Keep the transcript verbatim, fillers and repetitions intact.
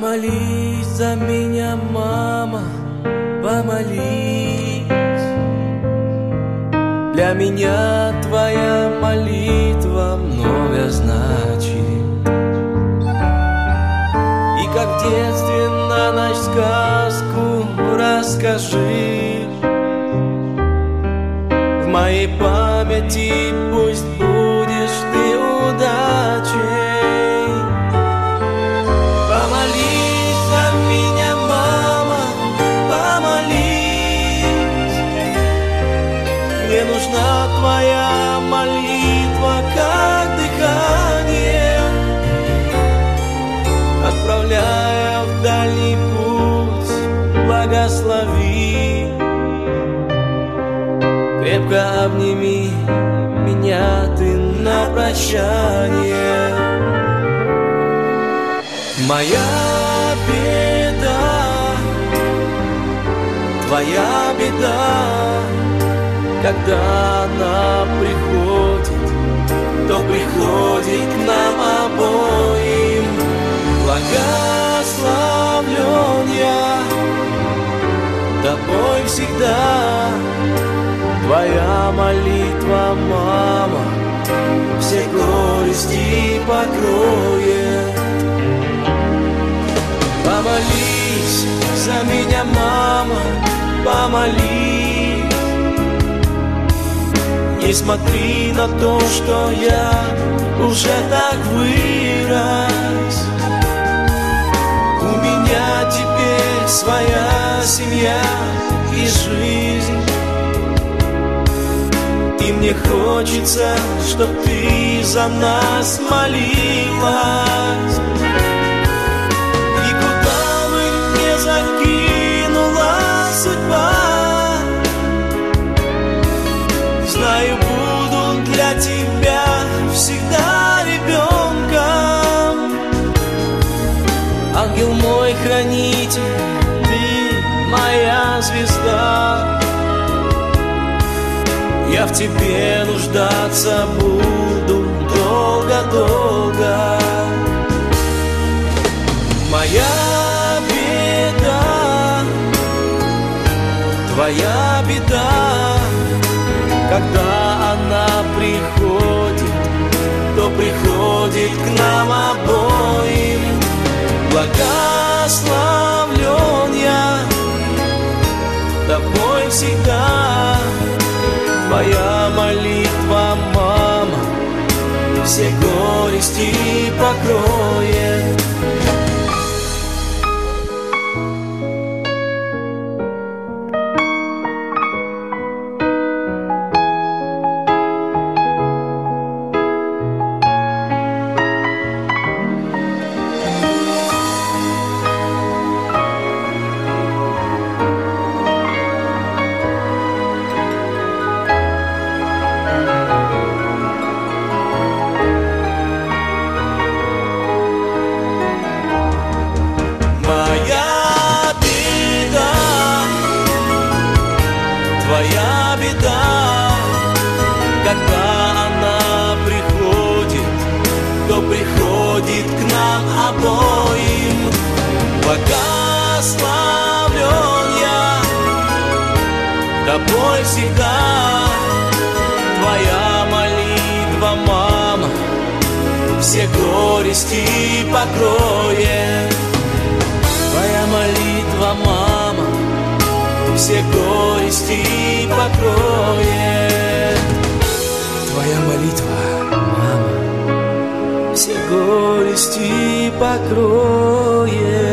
Помолись за меня, мама, помолись. Для меня твоя молитва много значит. И как в детстве на ночь сказку расскажи. В моей памяти пусть будешь ты удачей. Помолись за меня, мама, помолись. Мне нужна твоя молитва, как дыхание, отправляя в дальний путь, благослови. Крепко обними меня ты на прощание. Моя беда, твоя беда, когда она приходит, то приходит к нам обоим. Благословлен я тобой всегда. Твоя молитва, мама, все горести покроет. Помолись за меня, мама, помолись. Не смотри на то, что я уже так вырос. У меня теперь своя семья и жизнь. И мне хочется, чтоб ты за нас молилась. И куда бы не закинула судьба, знаю, буду для тебя всегда ребенком. Ангел мой хранитель, ты моя звезда. Я в тебе нуждаться буду долго-долго. Моя беда, твоя беда, когда она приходит, то приходит к нам обоим. Благословлен я тобой всегда. Твоя молитва, мама, все горести покроет. Твоя беда, когда она приходит, то приходит к нам обоим. Благословлен я тобой всегда. Твоя молитва, мама, все горести покроет. Твоя молитва, мама, все горести покроет. Твоя молитва, мама, все горести покроет.